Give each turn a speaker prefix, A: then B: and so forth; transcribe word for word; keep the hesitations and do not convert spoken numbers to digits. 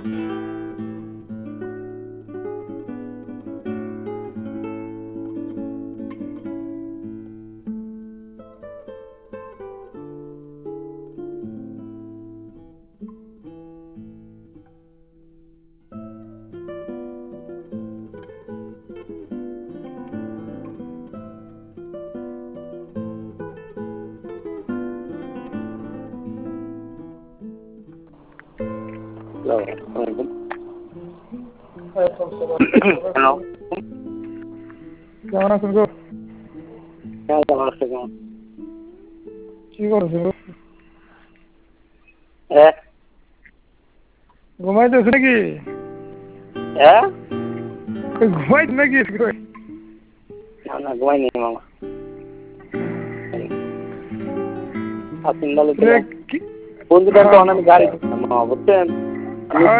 A: Hello,
B: কেমন আছেন গো?
A: কেমন আছে কেমন?
B: কি করছো গো?
A: হ্যাঁ
B: ঘুমাইতেছো নাকি?
A: হ্যাঁ
B: ঘুমাইতে নাকি?
A: না না ঘুমাইনি মামা। আপনি বলে দিলাম বন্ধুটার তো অনেক গাড়ি মামা বুঝছেন।